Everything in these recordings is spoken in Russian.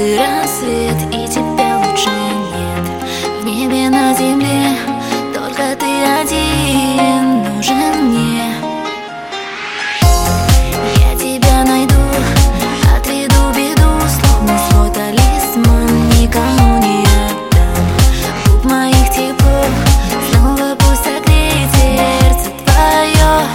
каждый рассвет, и тебя лучше нет. В небе, на земле, только ты один нужен мне. Я тебя найду, отведу беду, словно свой талисман, никому не отдам. Губ моих тепло, снова пусть согреет сердце твое.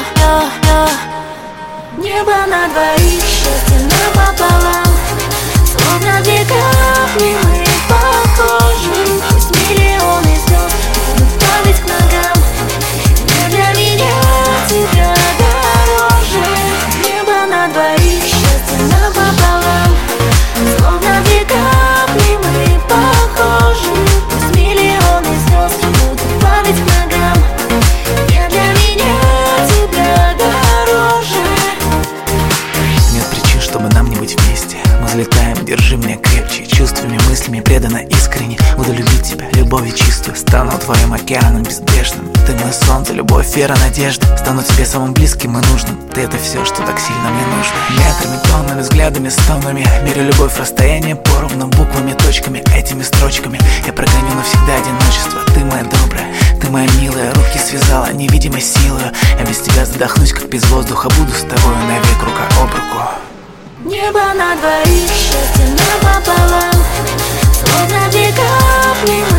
Небо на двоих, счастье напополам, словно две капли мы похожи. Пусть миллионы звезд будут падать к ногам, но для меня тебя дороже. Небо на двоих, счастье напополам, словно две капли мы похожи. Пусть миллионы звезд будут падать к ногам, но для меня тебя дороже. Нет причин, чтобы нам не быть вместе. Мы взлетаем, держи меня крепче, чувствами, мыслями преданно, искренне. Буду любить тебя, любовью чистую, стану твоим океаном безбрежным. Ты мое солнце, любовь, вера, надежда. Стану тебе самым близким и нужным. Ты — это все, что так сильно мне нужно. Метрами, тоннами, взглядами, стонами мерю любовь, расстояние поровну, буквами, точками, этими строчками. Я прогоню навсегда одиночество. Ты моя добрая, ты моя милая, руки связала невидимой силою. Я без тебя задохнусь, как без воздуха, буду с тобой навек рука об руку. Небо на двоих, счастье напополам, словно две капли